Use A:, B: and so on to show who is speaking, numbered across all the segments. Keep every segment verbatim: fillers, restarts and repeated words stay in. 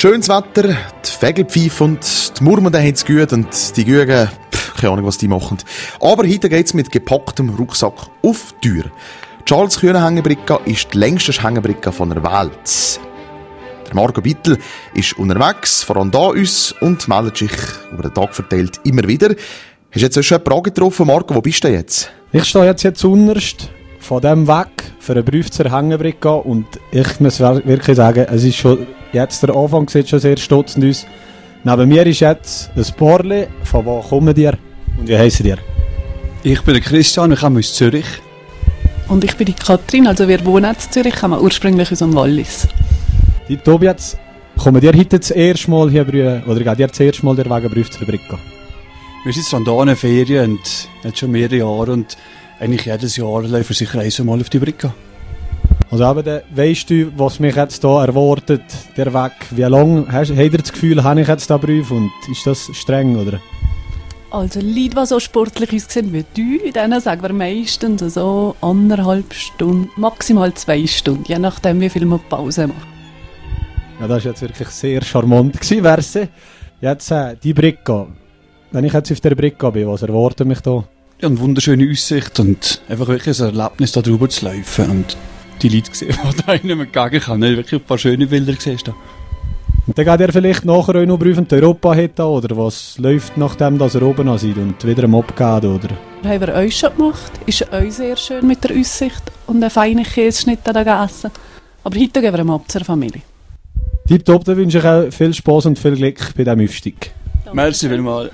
A: Schönes Wetter, die Vögel pfeifen und die Murmeln haben es gut und die Gügen, pff, keine Ahnung, was die machen. Aber heute geht es mit gepacktem Rucksack auf die Tür. Charles Kühne Hängebricka ist die längste Hängebricka von der Welt. Der Marco Bittel ist unterwegs, voran da uns, und meldet sich über den Tag verteilt immer wieder. Hast du jetzt schon jemanden getroffen, Marco? Wo bist du jetzt?
B: Ich stehe jetzt jetzt unterst von dem weg für einen Brief zur Hängebricka und ich muss wirklich sagen, es ist schon jetzt der Anfang, sieht schon sehr stutzend aus. Neben mir ist jetzt ein Porli. Von wo kommen dir und wie heissen dir?
C: Ich bin der Christian, ich komme aus Zürich.
D: Und ich bin die Katrin, also wir wohnen in Zürich, kommen ursprünglich aus dem Wallis.
B: Tipptopp jetzt. Kommen dir heute das erste Mal hier brühen, oder geht dir das erste Mal der Weg Brief zur Bricka?
C: Wir sind jetzt an der Ferien und jetzt schon mehrere Jahre und eigentlich jedes Jahr laufen wir sicher einmal auf die Bricka.
B: Also eben, weisst du, was mich jetzt hier erwartet, der Weg? Wie lange hast, habt ihr das Gefühl, habe ich jetzt diesen Brief und ist das streng, oder?
D: Also Leute, die so sportlich aussehen wie du, denen sagen wir meistens so anderthalb Stunden, maximal zwei Stunden, je nachdem wie viel wir Pause machen.
B: Ja, das war jetzt wirklich sehr charmant gewesen, Verse. Jetzt äh, die Bricka. Wenn ich jetzt auf der Bricka bin, was erwartet mich da?
C: Ja, eine wunderschöne Aussicht und einfach wirklich ein Erlebnis, da drüber zu laufen und die Leute gesehen, die da einem entgegen kann. Wirklich ein paar schöne Bilder gesehen. Da.
B: Und dann geht ihr vielleicht nachher auch noch prüfen, die Europa-Hette, oder was läuft nachdem, dass ihr oben seid und wieder am Abgehen, oder?
D: Das haben wir euch schon gemacht. Ist euch sehr schön mit der Aussicht und einen feinen Käseschnitt da gegessen. Aber heute gehen wir ab zur Familie.
B: Tipptopp, dann wünsche ich auch viel Spass und viel Glück bei diesem Aufstieg.
C: Merci vielmals.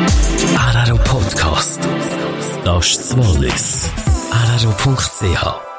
E: R R O Podcast. Das ist das Wallis. R R O Punkt C H